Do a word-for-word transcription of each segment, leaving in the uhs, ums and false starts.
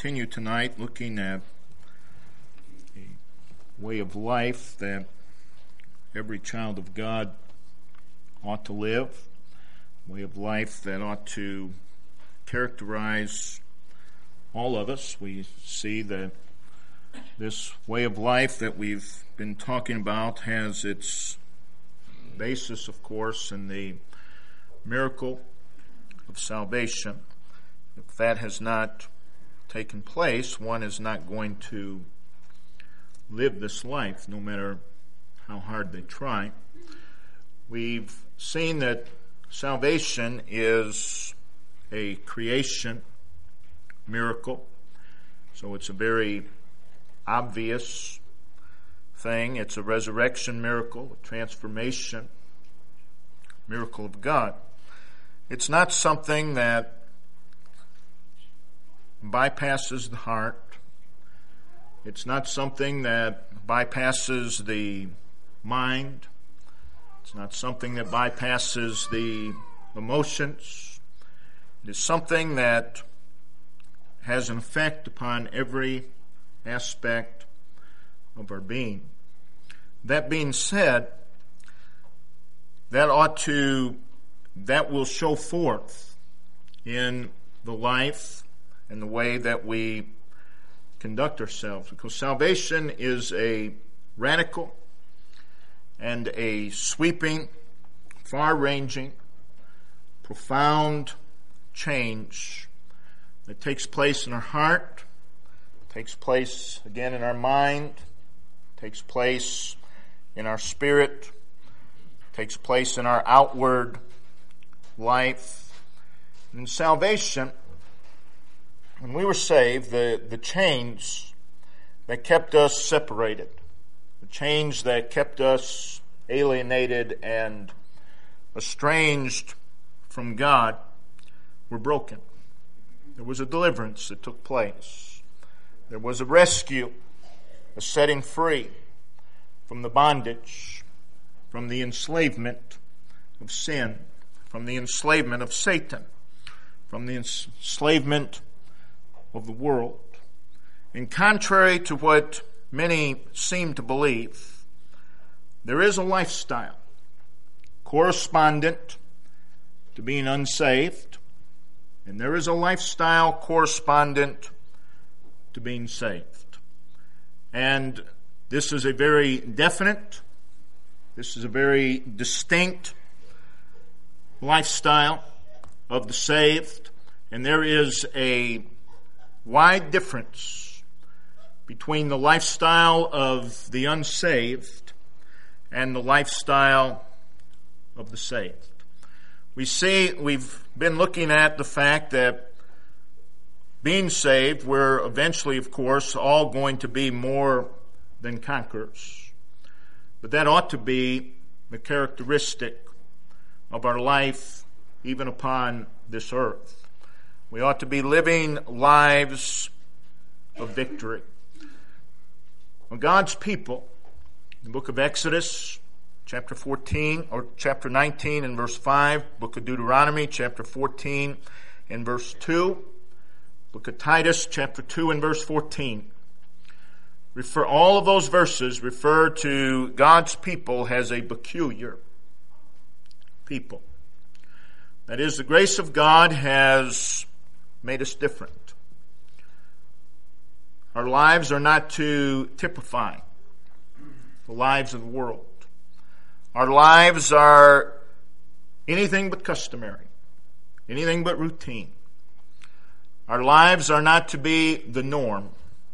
continue tonight looking at a way of life that every child of God ought to live, a way of life that ought to characterize all of us. We see that this way of life that we've been talking about has its basis, of course, in the miracle of salvation. If that has not taken place, one is not going to live this life, no matter how hard they try. We've seen that salvation is a creation miracle, so it's a very obvious thing. It's a resurrection miracle, a transformation miracle of God. It's not something that bypasses the heart. It's not something that bypasses the mind. It's not something that bypasses the emotions. It is something that has an effect upon every aspect of our being. That being said, that ought to, that will show forth in the life and the way that we conduct ourselves, because salvation is a radical and a sweeping, far-ranging, profound change that takes place in our heart, takes place again in our mind, takes place in our spirit, takes place in our outward life. And in salvation, when we were saved, the, the chains that kept us separated, the chains that kept us alienated and estranged from God were broken. There was a deliverance that took place. There was a rescue, a setting free from the bondage, from the enslavement of sin, from the enslavement of Satan, from the enslavement of the world. And contrary to what many seem to believe, there is a lifestyle correspondent to being unsaved, and there is a lifestyle correspondent to being saved. And this is a very definite, this is a very distinct lifestyle of the saved, and there is a wide difference between the lifestyle of the unsaved and the lifestyle of the saved. We see, we've been looking at the fact that being saved, we're eventually, of course, all going to be more than conquerors. But that ought to be the characteristic of our life, even upon this earth. We ought to be living lives of victory. When God's people, in the book of Exodus, chapter fourteen, or chapter nineteen and verse five, book of Deuteronomy, chapter fourteen and verse two, book of Titus, chapter two and verse fourteen, refer, all of those verses refer to God's people as a peculiar people. That is, the grace of God has made us different. Our lives are not to typify the lives of the world. Our lives are anything but customary, anything but routine. Our lives are not to be the norm.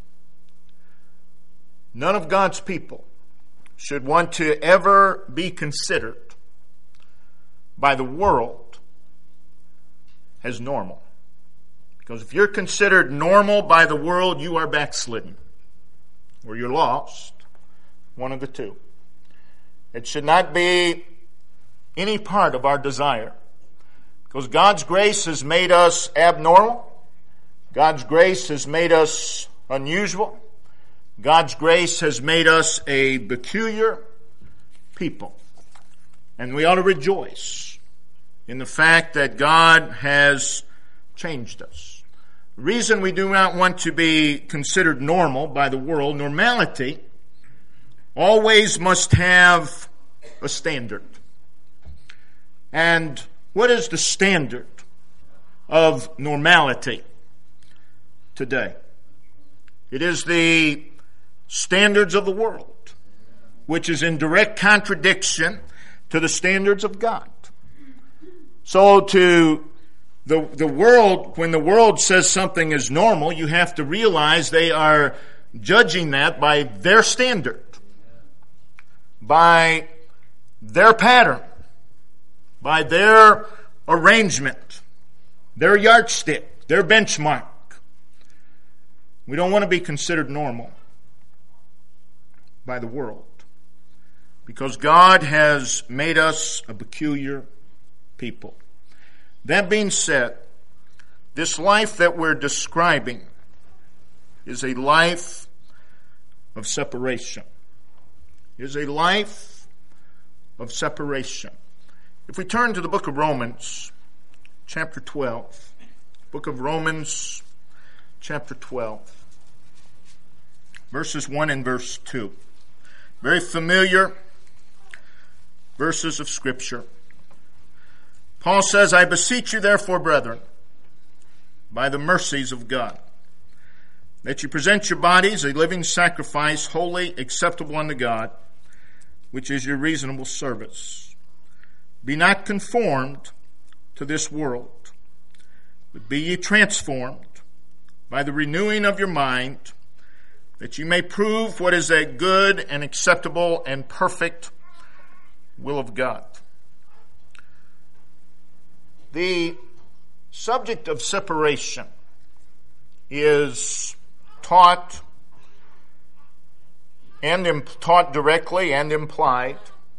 None of God's people should want to ever be considered by the world as normal. Because if you're considered normal by the world, you are backslidden, or you're lost, one of the two. It should not be any part of our desire, because God's grace has made us abnormal. God's grace has made us unusual. God's grace has made us a peculiar people. And we ought to rejoice in the fact that God has changed us. The reason we do not want to be considered normal by the world, normality always must have a standard. And what is the standard of normality today? It is the standards of the world, which is in direct contradiction to the standards of God. So to the, the world, when the world says something is normal, you have to realize they are judging that by their standard, by their pattern, by their arrangement, their yardstick, their benchmark. We don't want to be considered normal by the world, because God has made us a peculiar people. That being said, this life that we're describing is a life of separation. It is a life of separation. If we turn to the book of Romans, chapter twelve, book of Romans, chapter twelve, verses one and verse two. Very familiar verses of Scripture. Paul says, I beseech you therefore, brethren, by the mercies of God, that you present your bodies a living sacrifice, holy, acceptable unto God, which is your reasonable service. Be not conformed to this world, but be ye transformed by the renewing of your mind, that you may prove what is that good and acceptable and perfect will of God. The subject of separation is taught and imp- taught directly and implied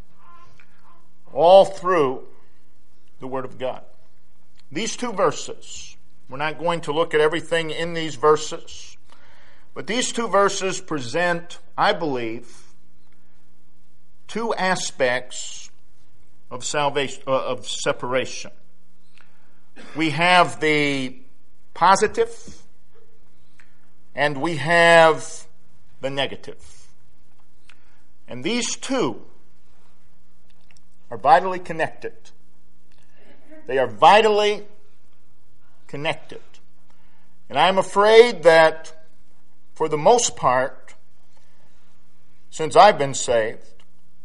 all through the Word of God. These two verses, we're not going to look at everything in these verses, but these two verses present, I believe, two aspects of salvation, uh, of separation. We have the positive and we have the negative. And these two are vitally connected. They are vitally connected. And I'm afraid that for the most part, since I've been saved,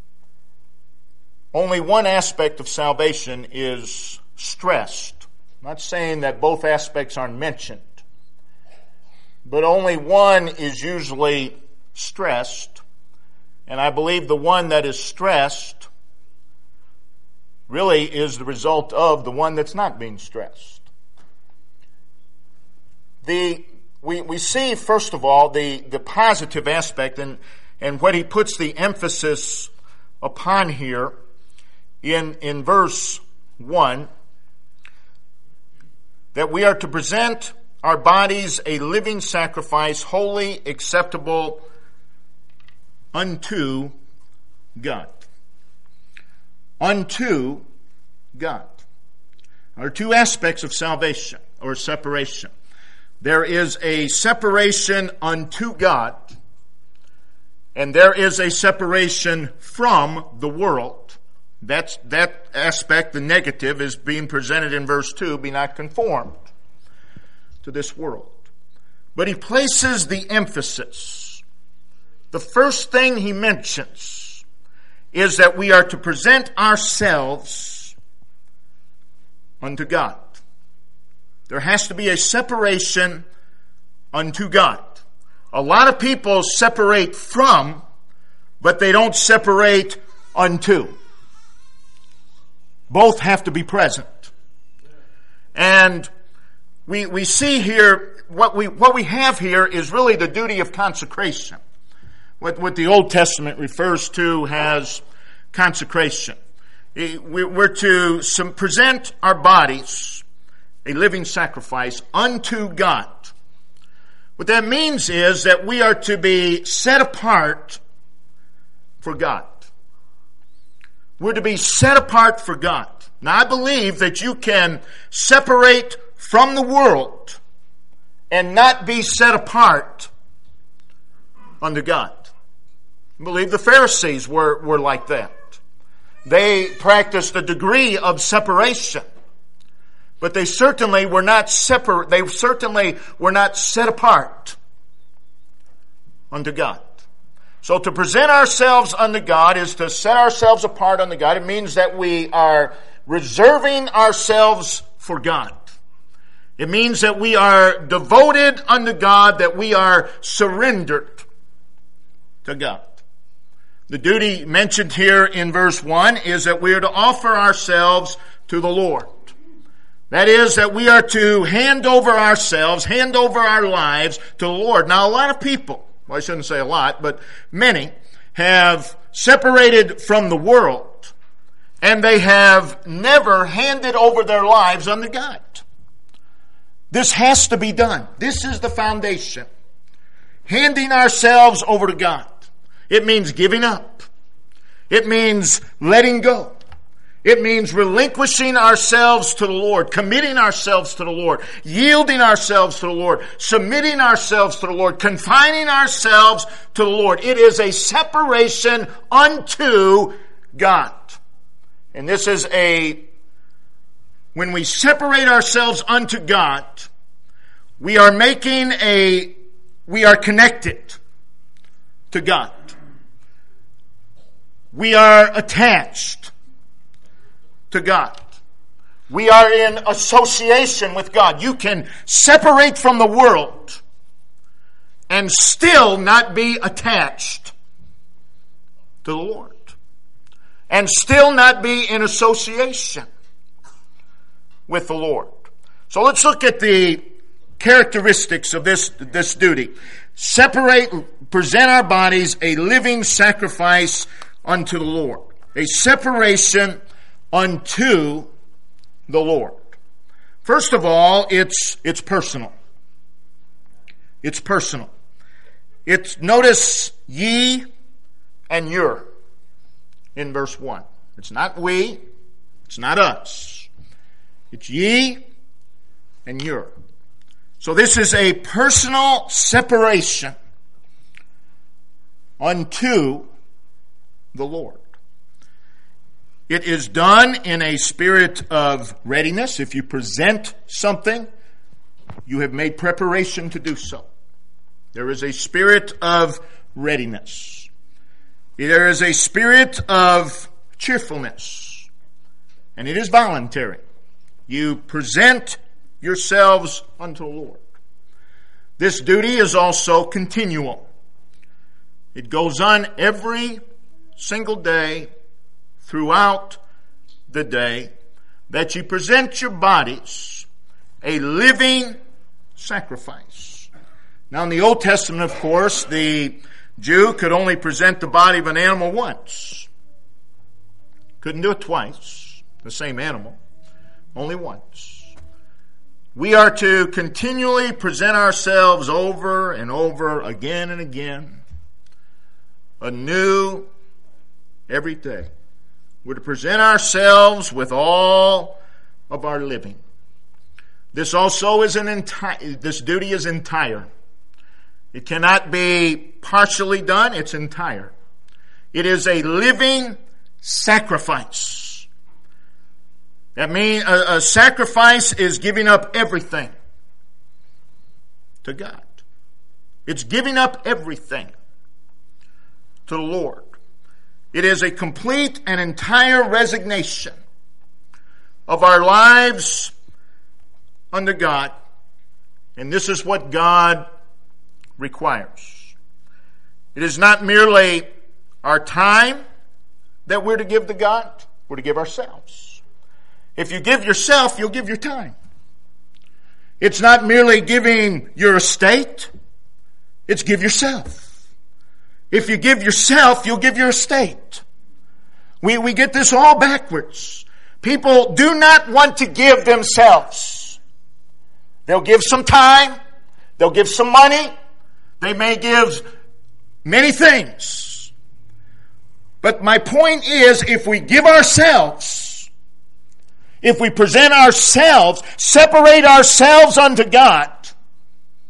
only one aspect of salvation is stressed. I'm not saying that both aspects aren't mentioned, but only one is usually stressed, and I believe the one that is stressed really is the result of the one that's not being stressed. The we we see, first of all, the, the positive aspect, and, and what he puts the emphasis upon here in, in verse one, that we are to present our bodies a living sacrifice, holy, acceptable unto God. Unto God. There are two aspects of salvation or separation. There is a separation unto God, and there is a separation from the world. That's, that aspect, the negative, is being presented in verse two, be not conformed to this world. But he places the emphasis. The first thing he mentions is that we are to present ourselves unto God. There has to be a separation unto God. A lot of people separate from, but they don't separate unto. Both have to be present. And we we see here, what we what we have here is really the duty of consecration. What, what the Old Testament refers to as consecration. We're to present our bodies a living sacrifice unto God. What that means is that we are to be set apart for God. We're to be set apart for God. Now, I believe that you can separate from the world and not be set apart unto God. I believe the Pharisees were, were like that. They practiced a degree of separation, but they certainly were not separate. They certainly were not set apart unto God. So to present ourselves unto God is to set ourselves apart unto God. It means that we are reserving ourselves for God. It means that we are devoted unto God, that we are surrendered to God. The duty mentioned here in verse one is that we are to offer ourselves to the Lord. That is, that we are to hand over ourselves, hand over our lives to the Lord. Now, a lot of people, well, I shouldn't say a lot, but many have separated from the world, and they have never handed over their lives unto God. This has to be done. This is the foundation. Handing ourselves over to God. It means giving up. It means letting go. It means relinquishing ourselves to the Lord, committing ourselves to the Lord, yielding ourselves to the Lord, submitting ourselves to the Lord, confining ourselves to the Lord. It is a separation unto God. And this is a, when we separate ourselves unto God, we are making a, we are connected to God. We are attached to God. We are in association with God. You can separate from the world and still not be attached to the Lord. And still not be in association with the Lord. So let's look at the characteristics of this, this duty. Separate, present our bodies a living sacrifice unto the Lord. A separation unto the Lord. First of all, it's it's personal. It's personal. It's, notice ye and your in verse one. It's not we, it's not us. It's ye and your. So this is a personal separation unto the Lord. It is done in a spirit of readiness. If you present something, you have made preparation to do so. There is a spirit of readiness. There is a spirit of cheerfulness. And it is voluntary. You present yourselves unto the Lord. This duty is also continual. It goes on every single day throughout the day, that you present your bodies a living sacrifice. Now in the Old Testament, of course, the Jew could only present the body of an animal once. Couldn't do it twice, the same animal, only once. We are to continually present ourselves over and over, again and again, anew every day. We're to present ourselves with all of our living. This also is an entire, this duty is entire. It cannot be partially done, it's entire. It is a living sacrifice. That means a, a sacrifice is giving up everything to God. It's giving up everything to the Lord. It is a complete and entire resignation of our lives unto God. And this is what God requires. It is not merely our time that we're to give to God. We're to give ourselves. If you give yourself, you'll give your time. It's not merely giving your estate. It's give yourself. If you give yourself, you'll give your estate. We, we get this all backwards. People do not want to give themselves. They'll give some time. They'll give some money. They may give many things. But my point is, if we give ourselves, if we present ourselves, separate ourselves unto God,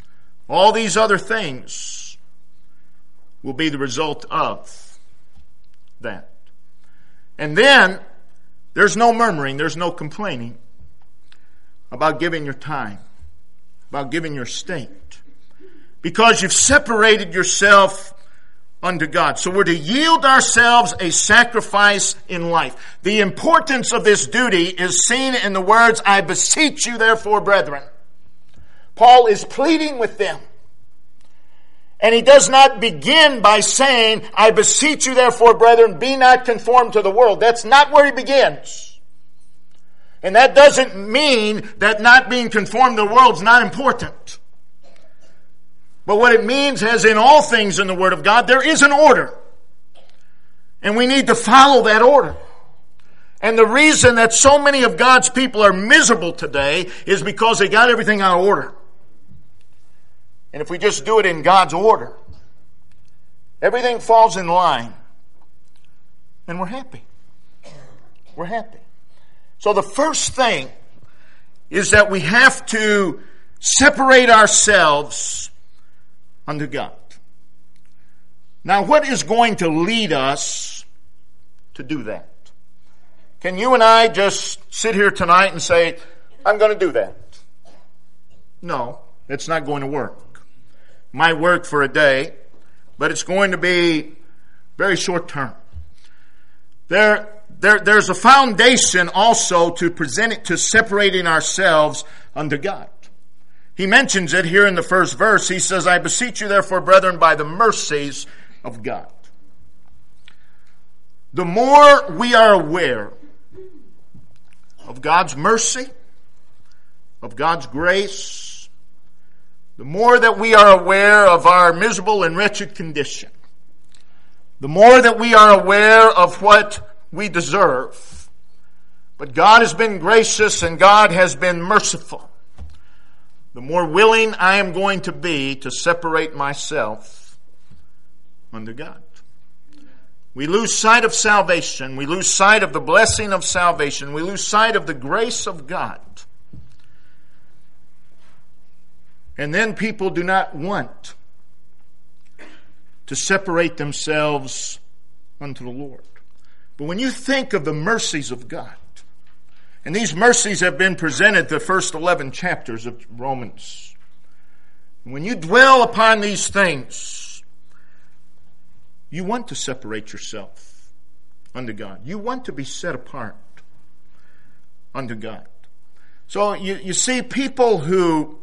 All these other things will be the result of that. And then there's no murmuring, there's no complaining about giving your time, about giving your state, because you've separated yourself unto God. So we're to yield ourselves a sacrifice in life. The importance of this duty is seen in the words, I beseech you therefore, brethren. Paul is pleading with them. And he does not begin by saying, I beseech you therefore, brethren, be not conformed to the world. That's not where he begins. And that doesn't mean that not being conformed to the world is not important. But what it means, as in all things in the Word of God, there is an order. And we need to follow that order. And the reason that so many of God's people are miserable today is because they got everything out of order. And if we just do it in God's order, everything falls in line, and we're happy. We're happy. So the first thing is that we have to separate ourselves unto God. Now, what is going to lead us to do that? Can you and I just sit here tonight and say, I'm going to do that? No, it's not going to work. Might work for a day, but it's going to be very short term. There, there, there's a foundation also to present it to separating ourselves unto God. He mentions it here in the first verse. He says, I beseech you therefore, brethren, by the mercies of God. The more we are aware of God's mercy, of God's grace, the more that we are aware of our miserable and wretched condition, the more that we are aware of what we deserve. But God has been gracious and God has been merciful. The more willing I am going to be to separate myself unto God. We lose sight of salvation. We lose sight of the blessing of salvation. We lose sight of the grace of God. And then people do not want to separate themselves unto the Lord. But when you think of the mercies of God, and these mercies have been presented the first eleven chapters of Romans. When you dwell upon these things, you want to separate yourself unto God. You want to be set apart unto God. So you, you see people who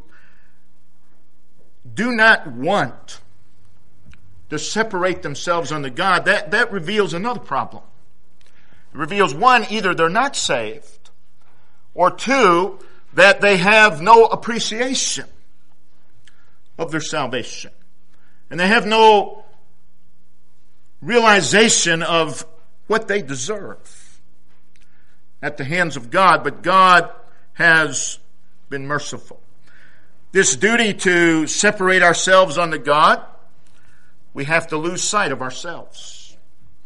do not want to separate themselves unto God, that, that reveals another problem. It reveals, one, either they're not saved, or two, that they have no appreciation of their salvation. And they have no realization of what they deserve at the hands of God. But God has been merciful. This duty to separate ourselves unto God, we have to lose sight of ourselves.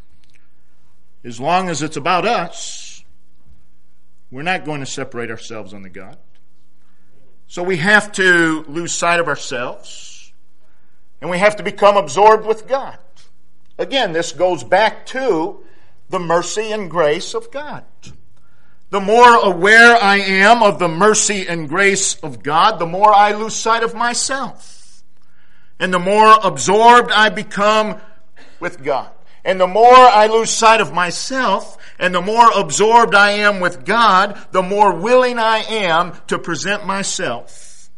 As long as it's about us, we're not going to separate ourselves unto God. So we have to lose sight of ourselves, and we have to become absorbed with God. Again, this goes back to the mercy and grace of God. The more aware I am of the mercy and grace of God, the more I lose sight of myself. And the more absorbed I become with God. And the more I lose sight of myself, and the more absorbed I am with God, the more willing I am to present myself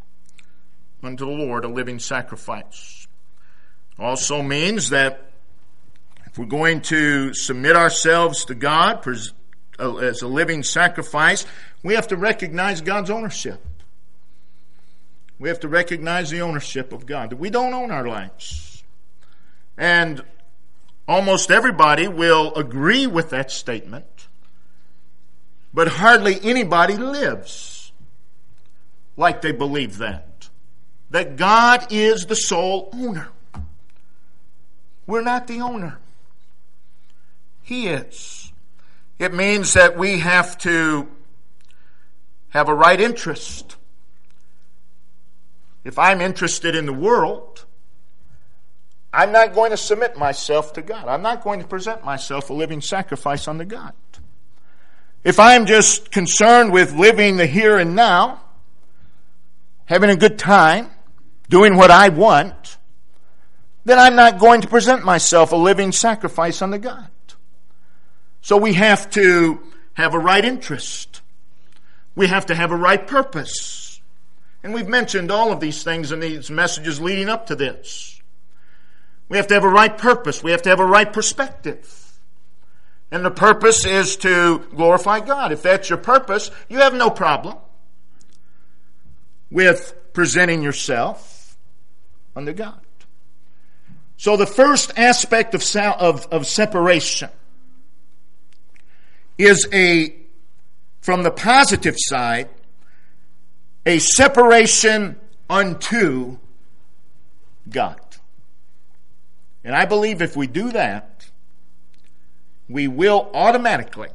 unto the Lord, a living sacrifice. Also means that if we're going to submit ourselves to God as a living sacrifice, we have to recognize God's ownership. We have to recognize the ownership of God. We don't own our lives. And almost everybody will agree with that statement, but hardly anybody lives like they believe that. That God is the sole owner. We're not the owner. He is. It means that we have to have a right interest If I'm interested in the world, I'm not going to submit myself to God. I'm not going to present myself a living sacrifice unto God. If I'm just concerned with living the here and now, having a good time, doing what I want, then I'm not going to present myself a living sacrifice unto God. So we have to have a right interest. We have to have a right purpose. And we've mentioned all of these things in these messages leading up to this. We have to have a right purpose. We have to have a right perspective. And the purpose is to glorify God. If that's your purpose, you have no problem with presenting yourself unto God. So the first aspect of, of, of separation is a, from the positive side, a separation unto God. And I believe if we do that, we will automatically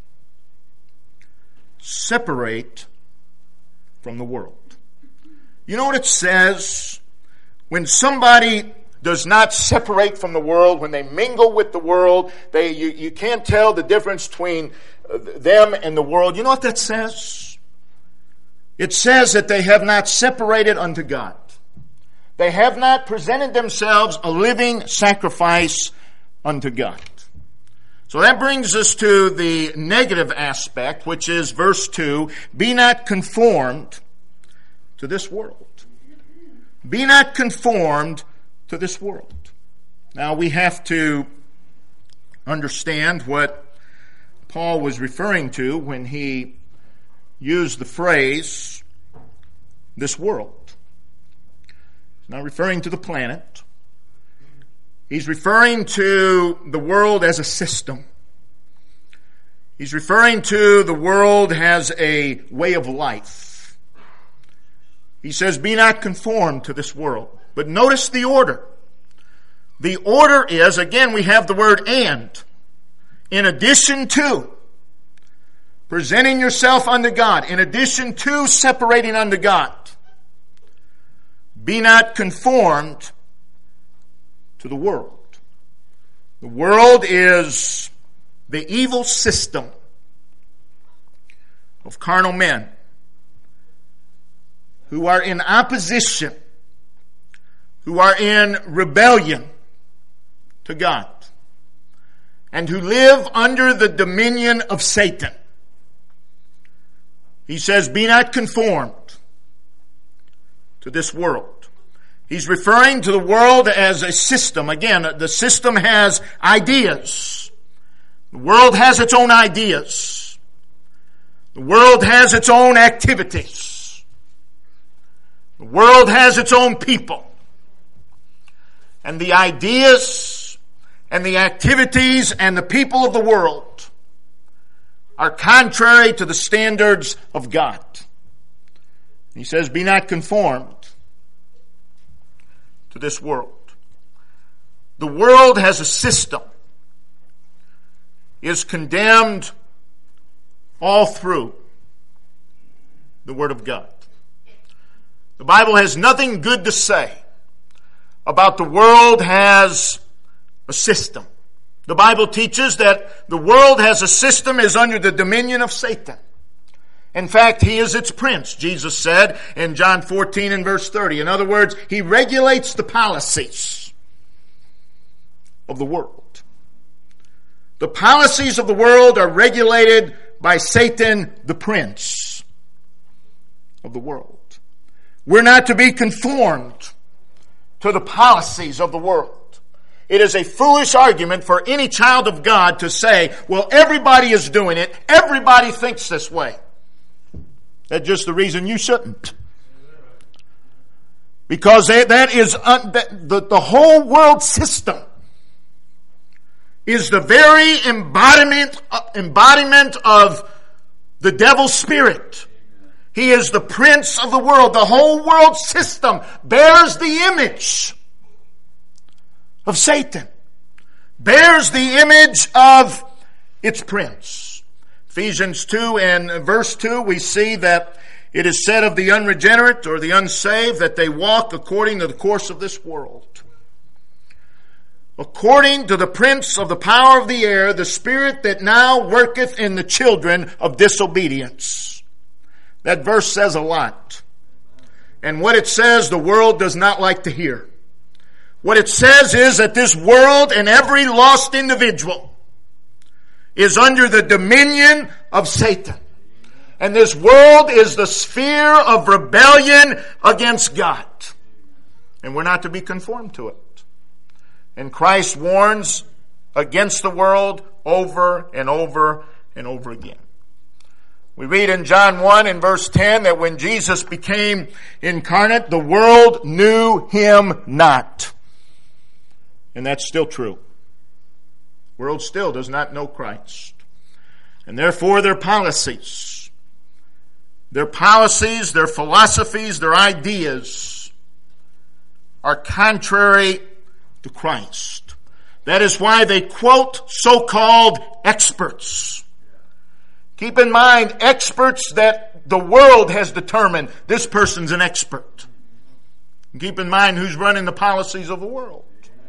separate from the world. You know what it says? When somebody does not separate from the world, when they mingle with the world, they you, you can't tell the difference between them and the world. You know what that says? It says that they have not separated unto God. They have not presented themselves a living sacrifice unto God. So that brings us to the negative aspect, which is verse two, be not conformed to this world. Be not conformed to this world. Now we have to understand what Paul was referring to when he used the phrase, this world. He's not referring to the planet. He's referring to the world as a system. He's referring to the world as a way of life. He says, be not conformed to this world. But notice the order. The order is, again, we have the word and. In addition to presenting yourself unto God, in addition to separating unto God, be not conformed to the world. The world is the evil system of carnal men who are in opposition, who are in rebellion to God, and who live under the dominion of Satan. He says, be not conformed to this world. He's referring to the world as a system. Again, the system has ideas. The world has its own ideas. The world has its own activities. The world has its own people. And the ideas and the activities and the people of the world are contrary to the standards of God. He says, be not conformed to this world. The world has a system, is condemned all through the Word of God. The Bible has nothing good to say about the world has a system. The Bible teaches that the world has a system, is under the dominion of Satan. In fact, he is its prince, Jesus said in John fourteen and verse thirty. In other words, he regulates the policies of the world. The policies of the world are regulated by Satan, the prince of the world. We're not to be conformed to the policies of the world. It is a foolish argument for any child of God to say, well, everybody is doing it. Everybody thinks this way. That's just the reason you shouldn't. Because that is un, the, the whole world system is the very embodiment, embodiment of the devil's spirit. He is the prince of the world. The whole world system bears the image of Satan, bears the image of its prince. Ephesians two and verse two, we see that It is said of the unregenerate or the unsaved that they walk according to the course of this world. According to the prince of the power of the air, the spirit that now worketh in the children of disobedience. That verse says a lot. And what it says, the world does not like to hear. What it says is that this world and every lost individual is under the dominion of Satan. And this world is the sphere of rebellion against God. And we're not to be conformed to it. And Christ warns against the world over and over and over again. We read in John one in verse ten that when Jesus became incarnate, the world knew him not. And that's still true. The world still does not know Christ. And therefore their policies, their policies, their philosophies, their ideas are contrary to Christ. That is why they quote so-called experts. Keep in mind, experts that the world has determined this person's an expert. And keep in mind who's running the policies of the world.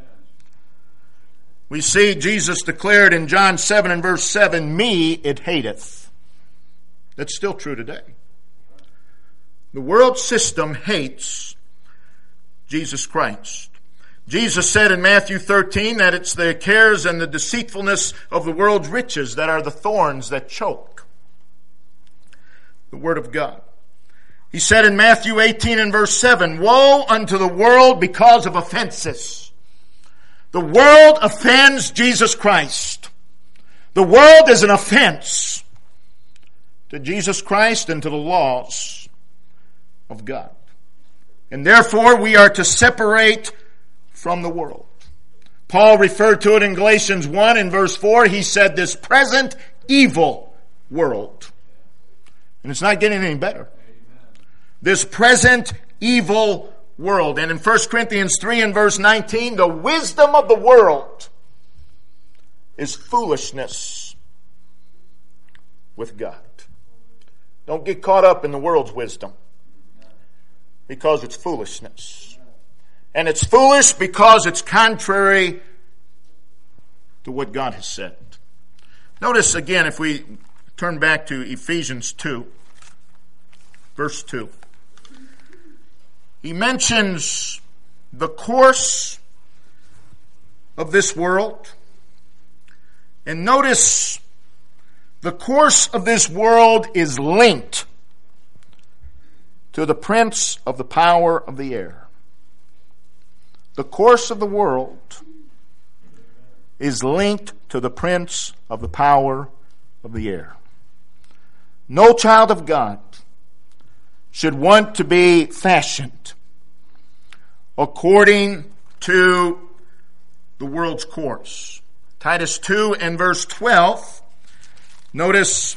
We see Jesus declared in John seven and verse seven, me it hateth. That's still true today. The world system hates Jesus Christ. Jesus said in Matthew thirteen that it's the cares and the deceitfulness of the world's riches that are the thorns that choke the Word of God. He said in Matthew eighteen and verse seven, woe unto the world because of offenses. The world offends Jesus Christ. The world is an offense to Jesus Christ and to the laws of God. And therefore we are to separate from the world. Paul referred to it in Galatians one in verse four. He said this present evil world. And it's not getting any better. This present evil world. And in First Corinthians three and verse nineteen, the wisdom of the world is foolishness with God. Don't get caught up in the world's wisdom, because it's foolishness. And it's foolish because it's contrary to what God has said. Notice again, if we turn back to Ephesians two, verse two. He mentions the course of this world. And notice the course of this world is linked to the prince of the power of the air. The course of the world is linked to the prince of the power of the air. No child of God should want to be fashioned according to the world's course. Titus two and verse twelve, notice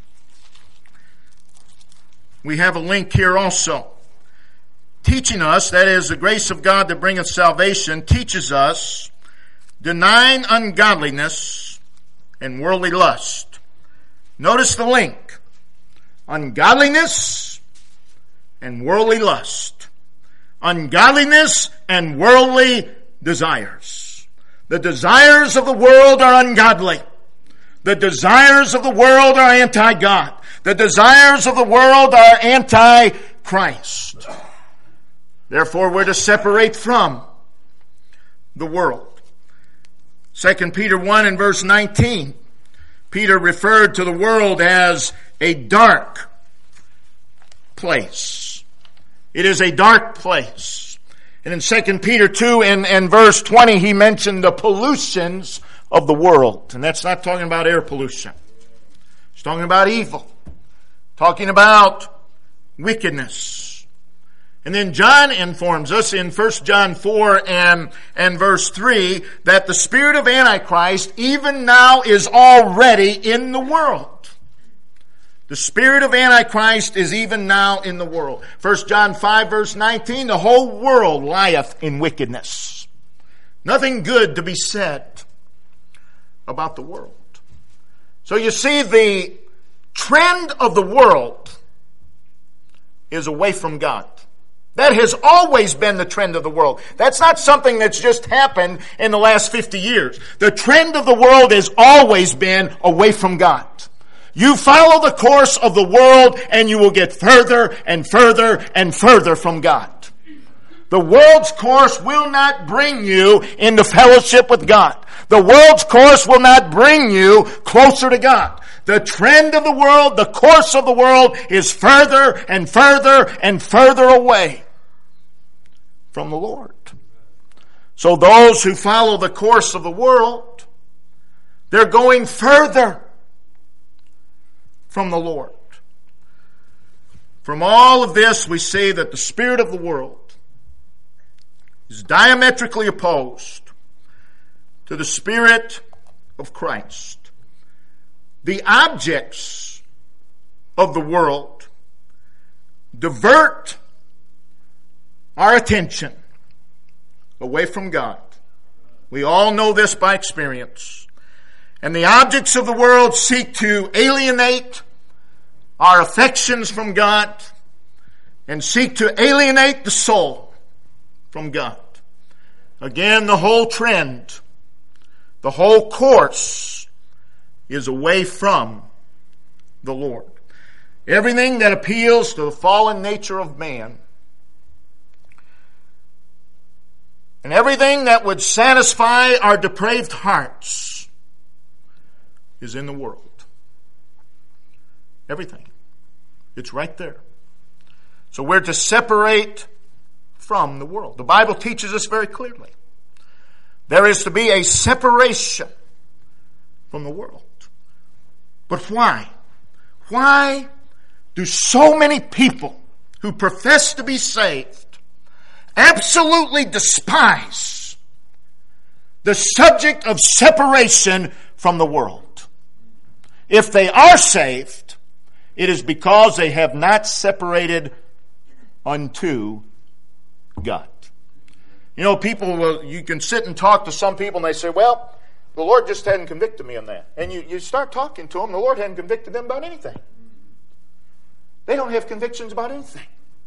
we have a link here also. Teaching us, that is, the grace of God that bringeth salvation, teaches us, denying ungodliness and worldly lust. Notice the link. Ungodliness and worldly lust. Ungodliness and worldly desires. The desires of the world are ungodly. The desires of the world are anti-God. The desires of the world are anti-Christ. Therefore, we're to separate from the world. Second Peter one and verse nineteen. Peter referred to the world as a dark place. It is a dark place. And in Second Peter two and, and verse twenty, he mentioned the pollutions of the world. And that's not talking about air pollution. It's talking about evil. Talking about wickedness. And then John informs us in First John four and, and verse three that the spirit of Antichrist even now is already in the world. The spirit of Antichrist is even now in the world. First John five verse nineteen, the whole world lieth in wickedness. Nothing good to be said about the world. So you see, the trend of the world is away from God. That has always been the trend of the world. That's not something that's just happened in the last fifty years. The trend of the world has always been away from God. You follow the course of the world and you will get further and further and further from God. The world's course will not bring you into fellowship with God. The world's course will not bring you closer to God. The trend of the world, the course of the world is further and further and further away from the Lord. So those who follow the course of the world, they're going further from the Lord. From all of this, we see that the spirit of the world is diametrically opposed to the spirit of Christ. The objects of the world divert our attention away from God. We all know this by experience. And the objects of the world seek to alienate our affections from God and seek to alienate the soul from God. Again, the whole trend, the whole course is away from the Lord. Everything that appeals to the fallen nature of man and everything that would satisfy our depraved hearts is in the world. Everything. It's right there. So we're to separate from the world. The Bible teaches us very clearly. There is to be a separation from the world. But why? Why do so many people who profess to be saved absolutely despise the subject of separation from the world? If they are saved, it is because they have not separated unto God. You know, people will, you can sit and talk to some people and they say, well, the Lord just hadn't convicted me on that. And you, you start talking to them, the Lord hadn't convicted them about anything. They don't have convictions about anything.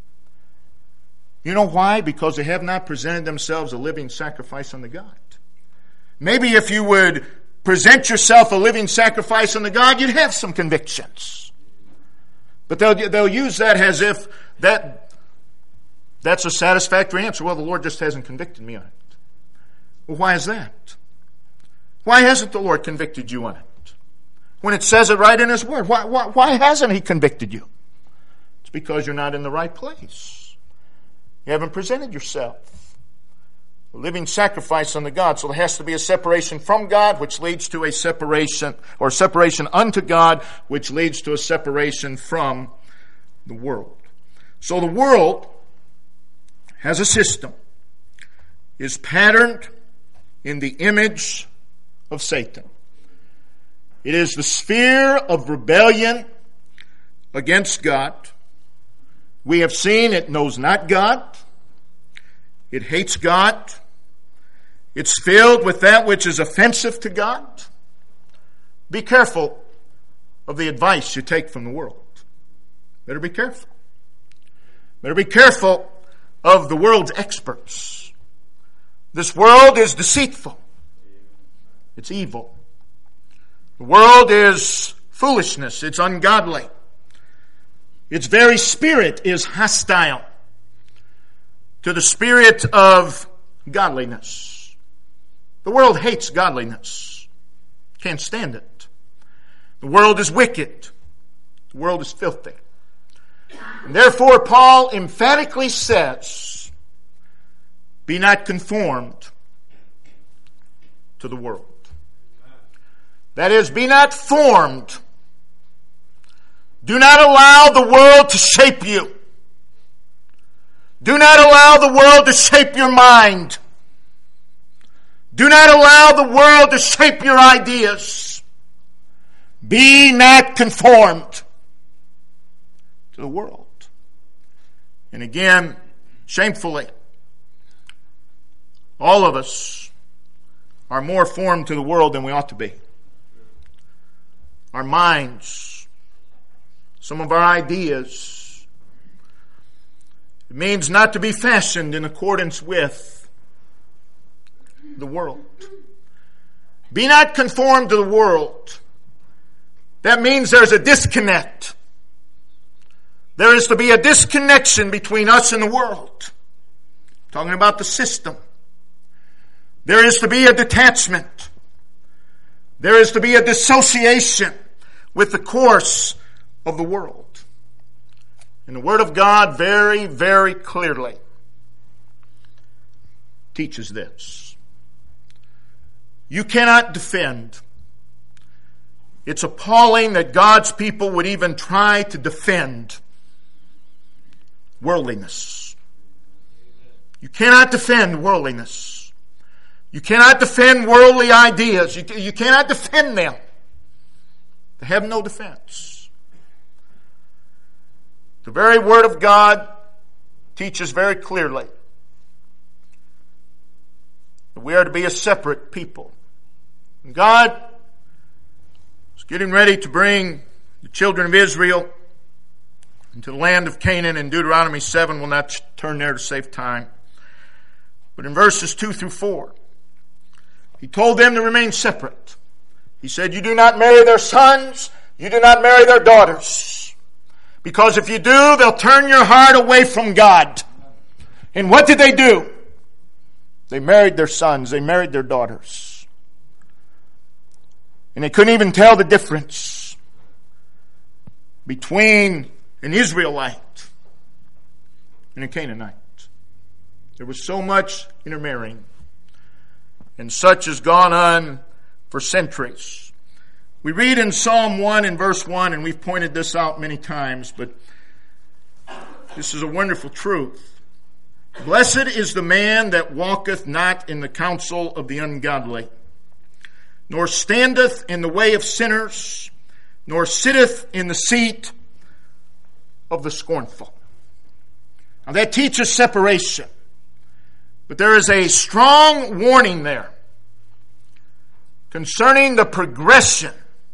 You know why? Because they have not presented themselves a living sacrifice unto God. Maybe if you would present yourself a living sacrifice unto God, you'd have some convictions. But they'll, they'll use that as if that that's a satisfactory answer. Well, the Lord just hasn't convicted me on it. Well, why is that? Why hasn't the Lord convicted you on it? When it says it right in His Word, why, why, why hasn't He convicted you? It's because you're not in the right place. You haven't presented yourself a living sacrifice unto God. So there has to be a separation from God, which leads to a separation, or separation unto God, which leads to a separation from the world. So the world has a system, is patterned in the image of Satan. It is the sphere of rebellion against God. We have seen it knows not God. It hates God. It's filled with that which is offensive to God. Be careful of the advice you take from the world. Better be careful. Better be careful of the world's experts. This world is deceitful. It's evil. The world is foolishness. It's ungodly. Its very spirit is hostile to the spirit of godliness. The world hates godliness. Can't stand it. The world is wicked. The world is filthy. And therefore, Paul emphatically says, be not conformed to the world. That is, be not formed. Do not allow the world to shape you. Do not allow the world to shape your mind. Do not allow the world to shape your ideas. Be not conformed to the world. And again, shamefully, all of us are more formed to the world than we ought to be. Our minds, some of our ideas, It means not to be fashioned in accordance with the world. Be not conformed to the world. That means there's a disconnect. There is to be a disconnection between us and the world. I'm talking about the system. There is to be a detachment. There is to be a dissociation with the course of the world. And the Word of God very, very clearly teaches this. You cannot defend. It's appalling that God's people would even try to defend worldliness. You cannot defend worldliness. You cannot defend worldly ideas. You, you cannot defend them. They have no defense. The very Word of God teaches very clearly that we are to be a separate people. And God is getting ready to bring the children of Israel into the land of Canaan in Deuteronomy seven. We'll not turn there to save time. But in verses two through four, He told them to remain separate. He said, you do not marry their sons, you do not marry their daughters. Because if you do, they'll turn your heart away from God. And what did they do? They married their sons, they married their daughters. And they couldn't even tell the difference between an Israelite and a Canaanite. There was so much intermarrying. And such has gone on for centuries. We read in Psalm one in verse one, and we've pointed this out many times, but this is a wonderful truth. Blessed is the man that walketh not in the counsel of the ungodly, nor standeth in the way of sinners, nor sitteth in the seat of the scornful. Now that teaches separation. But there is a strong warning there concerning the progression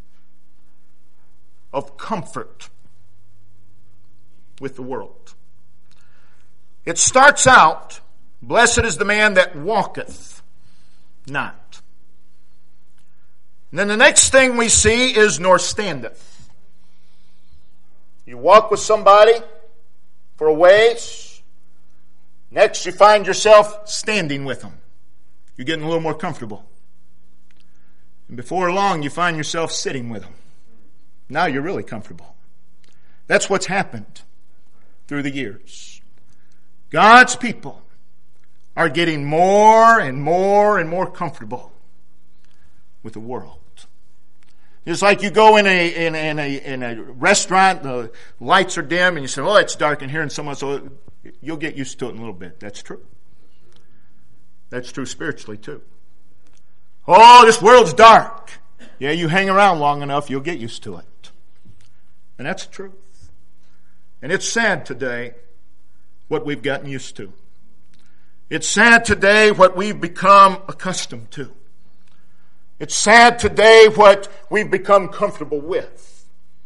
of comfort with the world. It starts out, blessed is the man that walketh not. And then the next thing we see is nor standeth. You walk with somebody for a ways. Next you find yourself standing with them. You're getting a little more comfortable. And before long you find yourself sitting with them. Now you're really comfortable. That's what's happened through the years. God's people are getting more and more and more comfortable with the world. It's like you go in a in, in a in a restaurant, the lights are dim, and you say, "Oh, it's dark in here," and someone says, "Oh, you'll get used to it in a little bit." That's true. That's true spiritually too. Oh, this world's dark. Yeah, you hang around long enough, you'll get used to it. And that's the truth. And it's sad today what we've gotten used to. It's sad today what we've become accustomed to. It's sad today what we've become comfortable with.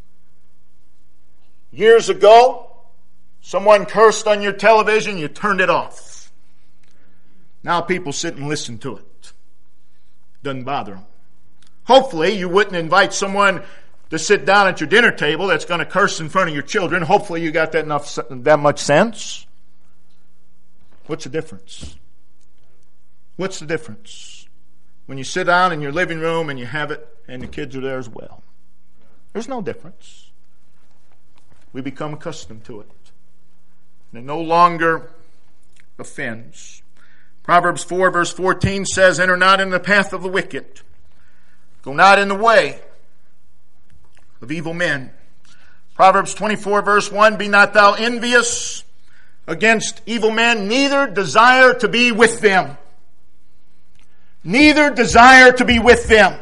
Years ago, someone cursed on your television, you turned it off. Now people sit and listen to it. Doesn't bother them. Hopefully you wouldn't invite someone to sit down at your dinner table that's going to curse in front of your children. Hopefully you got that enough, that much sense. What's the difference? What's the difference? When you sit down in your living room and you have it and the kids are there as well. There's no difference. We become accustomed to it. And it no longer offends. Proverbs four verse fourteen says, enter not in the path of the wicked. Go not in the way of evil men. Proverbs twenty-four verse one, be not thou envious against evil men, neither desire to be with them. Neither desire to be with them.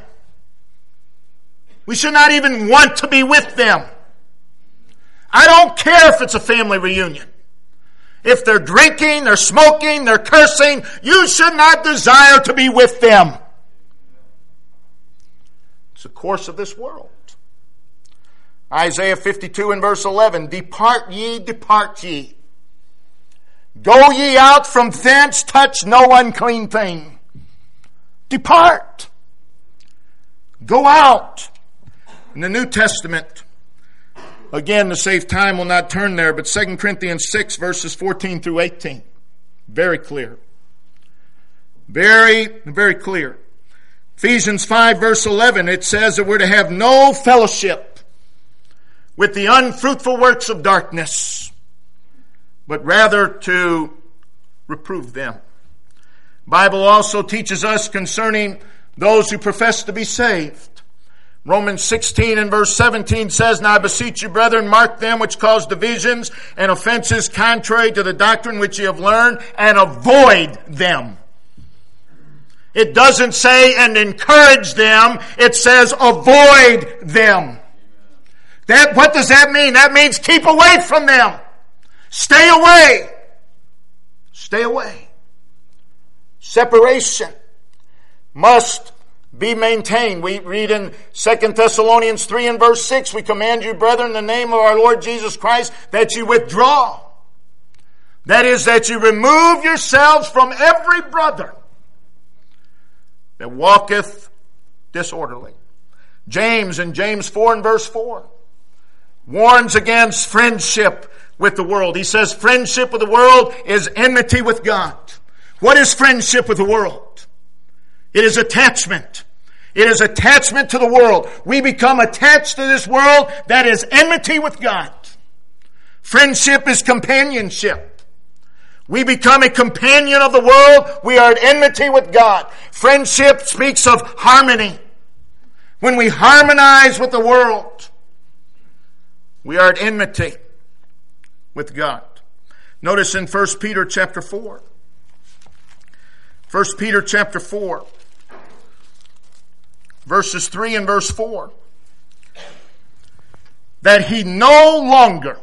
We should not even want to be with them. I don't care if it's a family reunion. If they're drinking, they're smoking, they're cursing, you should not desire to be with them. It's the course of this world. Isaiah fifty-two and verse eleven, depart ye, depart ye. Go ye out from thence, touch no unclean thing. Depart. Go out. In the New Testament, again, to save time, we'll not turn there, but Second Corinthians six, verses fourteen through eighteen. Very clear. Very, very clear. Ephesians five, verse eleven, it says that we're to have no fellowship with the unfruitful works of darkness, but rather to reprove them. The Bible also teaches us concerning those who profess to be saved. Romans sixteen and verse seventeen says, Now I beseech you, brethren, mark them which cause divisions and offenses contrary to the doctrine which ye have learned, and avoid them. It doesn't say and encourage them. It says avoid them. That, what does that mean? That means keep away from them. Stay away. Stay away. Separation must be maintained. We read in Second Thessalonians three and verse six, we command you, brethren, in the name of our Lord Jesus Christ, that you withdraw. That is, that you remove yourselves from every brother that walketh disorderly. James in James four and verse four warns against friendship with the world. He says friendship with the world is enmity with God. What is friendship with the world? It is attachment. It is attachment to the world. We become attached to this world. That is enmity with God. Friendship is companionship. We become a companion of the world. We are at enmity with God. Friendship speaks of harmony. When we harmonize with the world, we are at enmity with God. Notice in First Peter chapter four. First Peter chapter four. Verses three and verse four. That he no longer,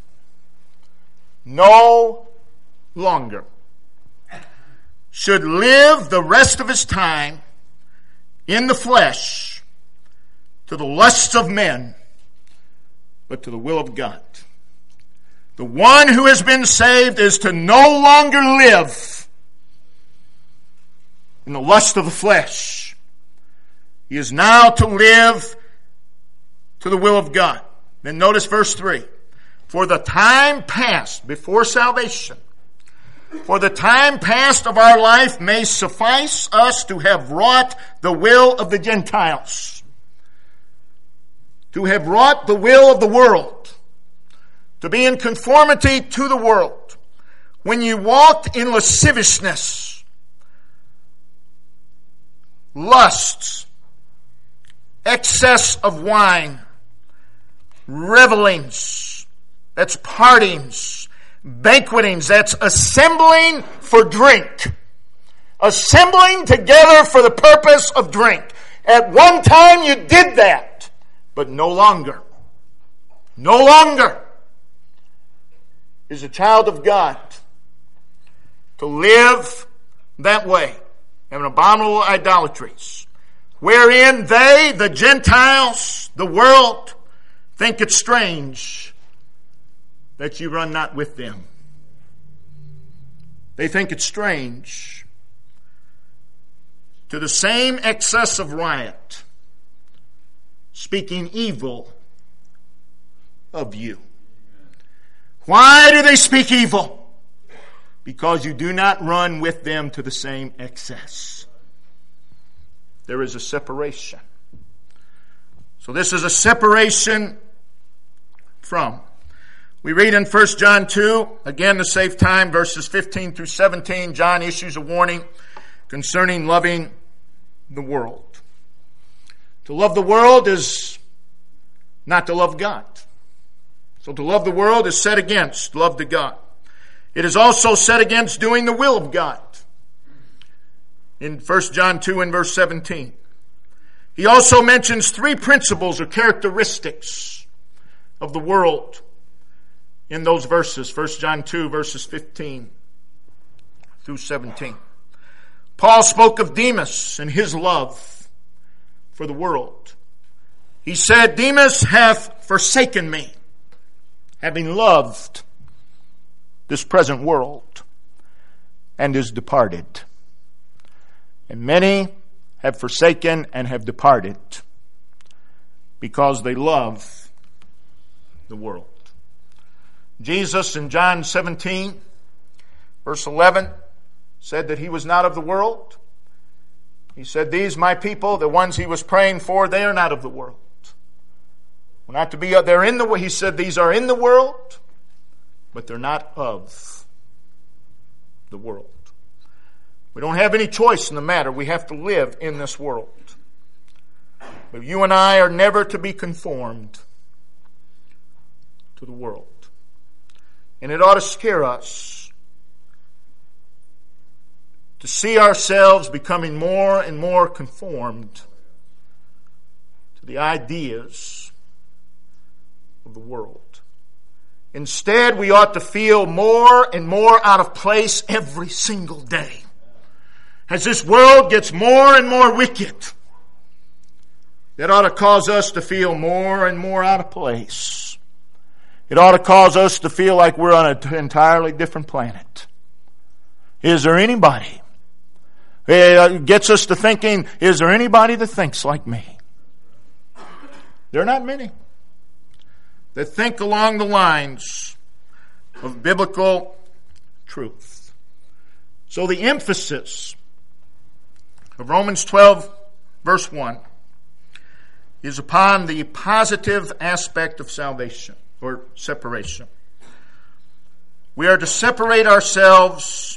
no longer should live the rest of his time in the flesh to the lusts of men, but to the will of God. The one who has been saved is to no longer live in the lust of the flesh. He is now to live to the will of God. Then notice verse three. For the time past before salvation, for the time past of our life may suffice us to have wrought the will of the Gentiles, to have wrought the will of the world, to be in conformity to the world. When you walked in lasciviousness, lusts, excess of wine, revelings, that's partings, banquetings, that's assembling for drink. Assembling together for the purpose of drink. At one time you did that, but no longer. No longer is a child of God to live that way, having abominable idolatries, wherein they, the Gentiles, the world, think it strange that you run not with them. They think it strange. To the same excess of riot, speaking evil of you. Why do they speak evil? Because you do not run with them to the same excess. There is a separation. So this is a separation from. We read in First John two, again to save time, verses fifteen through seventeen, John issues a warning concerning loving the world. To love the world is not to love God. So to love the world is set against love to God. It is also set against doing the will of God. In First John two and verse seventeen. He also mentions three principles or characteristics of the world in those verses. First John two verses fifteen through seventeen. Paul spoke of Demas and his love for the world. He said, Demas hath forsaken me, having loved this present world and is departed. And many have forsaken and have departed because they love the world. Jesus in John seventeen, verse eleven, said that he was not of the world. He said, these my people, the ones he was praying for, they are not of the world. We're not to be, they're in the, he said, these are in the world, but they're not of the world. We don't have any choice in the matter. We have to live in this world. But you and I are never to be conformed to the world. And it ought to scare us to see ourselves becoming more and more conformed to the ideas of the world. Instead, we ought to feel more and more out of place every single day. As this world gets more and more wicked, that ought to cause us to feel more and more out of place. It ought to cause us to feel like we're on an entirely different planet. Is there anybody? It gets us to thinking, is there anybody that thinks like me? There are not many that think along the lines of biblical truth. So the emphasis of Romans twelve, verse one, is upon the positive aspect of salvation, or separation. We are to separate ourselves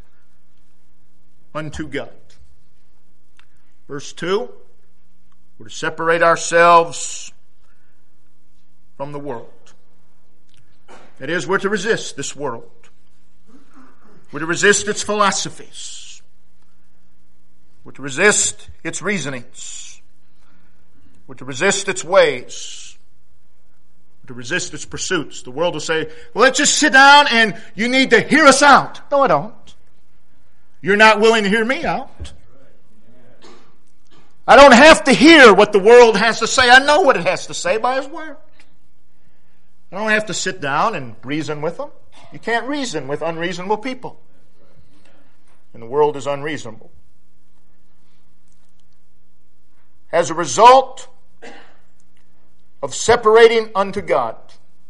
unto God. Verse two, we're to separate ourselves from the world. That is, we're to resist this world. We're to resist its philosophies. We're to resist its reasonings. We're to resist its ways. We're to resist its pursuits. The world will say, well, let's just sit down and you need to hear us out. No, I don't. You're not willing to hear me out. I don't have to hear what the world has to say. I know what it has to say by His Word. I don't have to sit down and reason with them. You can't reason with unreasonable people. And the world is unreasonable. As a result of separating unto God,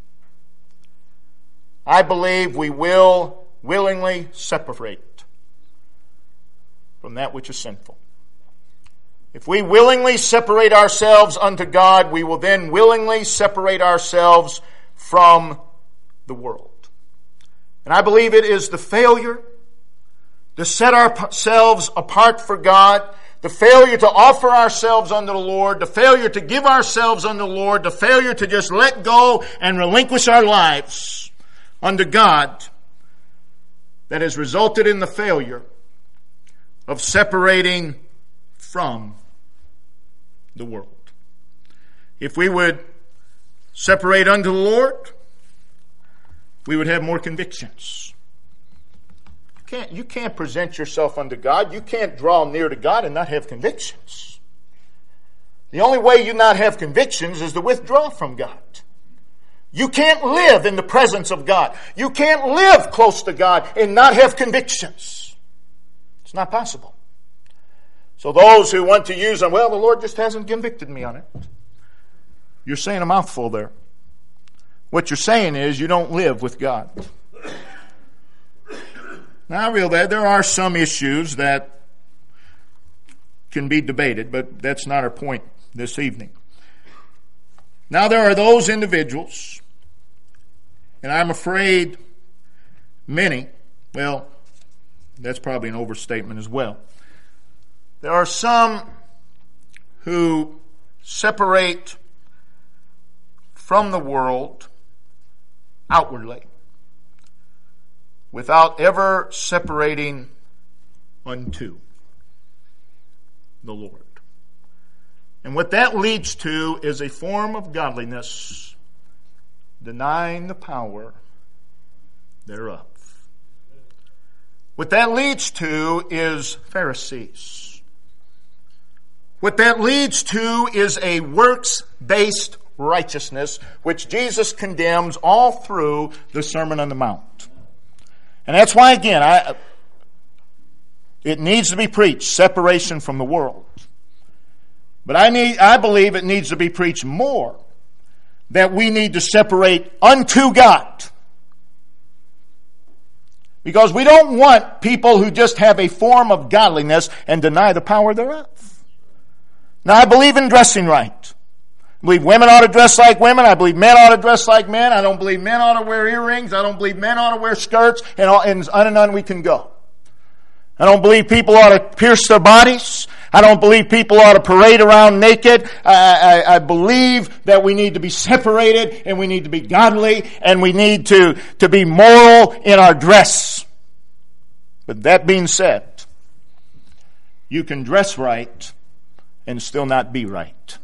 I believe we will willingly separate from that which is sinful. If we willingly separate ourselves unto God, we will then willingly separate ourselves from the world. And I believe it is the failure to set ourselves apart for God, the failure to offer ourselves unto the Lord, the failure to give ourselves unto the Lord, the failure to just let go and relinquish our lives unto God, that has resulted in the failure of separating from the world. If we would separate unto the Lord, we would have more convictions. You can't, you can't present yourself unto God. You can't draw near to God and not have convictions. The only way you not have convictions is to withdraw from God. You can't live in the presence of God. You can't live close to God and not have convictions. It's not possible. So those who want to use them, well, the Lord just hasn't convicted me on it. You're saying a mouthful there. What you're saying is you don't live with God. Now, I realize there are some issues that can be debated, but that's not our point this evening. Now, there are those individuals, and I'm afraid many, well, that's probably an overstatement as well. There are some who separate from the world outwardly without ever separating unto the Lord. And what that leads to is a form of godliness denying the power thereof. What that leads to is Pharisees. What that leads to is a works-based righteousness, which Jesus condemns all through the Sermon on the Mount. And that's why, again, I, it needs to be preached, separation from the world. But I need, I believe it needs to be preached more, that we need to separate unto God. Because we don't want people who just have a form of godliness and deny the power thereof. Now, I believe in dressing right. I believe women ought to dress like women. I believe men ought to dress like men. I don't believe men ought to wear earrings. I don't believe men ought to wear skirts. And on and on we can go. I don't believe people ought to pierce their bodies. I don't believe people ought to parade around naked. I, I, I believe that we need to be separated and we need to be godly and we need to, to be moral in our dress. But that being said, you can dress right and still not be right.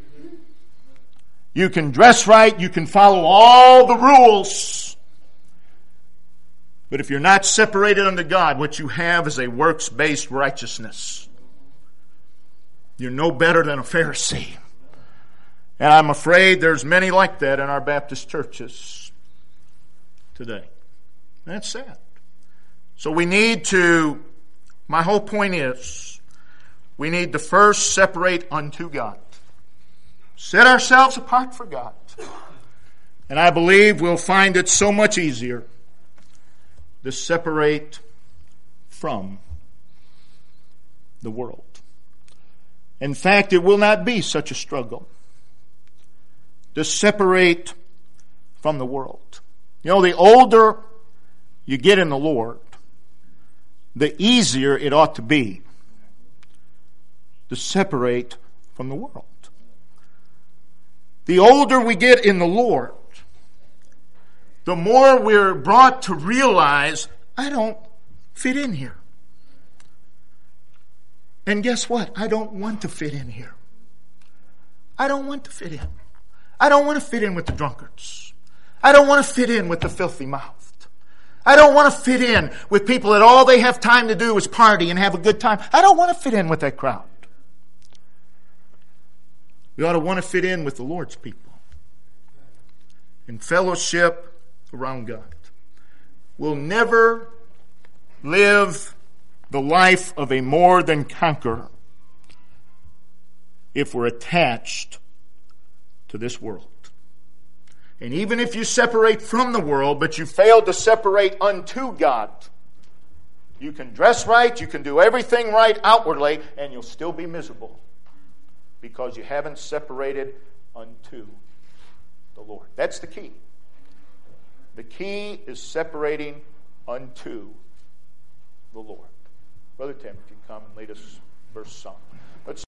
You can dress right, you can follow all the rules. But if you're not separated unto God, what you have is a works-based righteousness. You're no better than a Pharisee. And I'm afraid there's many like that in our Baptist churches today. That's sad. So we need to, my whole point is, we need to first separate unto God. Set ourselves apart for God. And I believe we'll find it so much easier to separate from the world. In fact, it will not be such a struggle to separate from the world. You know, the older you get in the Lord, the easier it ought to be to separate from the world. The older we get in the Lord, the more we're brought to realize, I don't fit in here. And guess what? I don't want to fit in here. I don't want to fit in. I don't want to fit in with the drunkards. I don't want to fit in with the filthy mouthed. I don't want to fit in with people that all they have time to do is party and have a good time. I don't want to fit in with that crowd. We ought to want to fit in with the Lord's people in fellowship around God. We'll never live the life of a more than conqueror if we're attached to this world. And even if you separate from the world, but you fail to separate unto God, you can dress right, you can do everything right outwardly, and you'll still be miserable because you haven't separated unto the Lord. That's the key. The key is separating unto the Lord. Brother Tim, if you come and lead us verse song.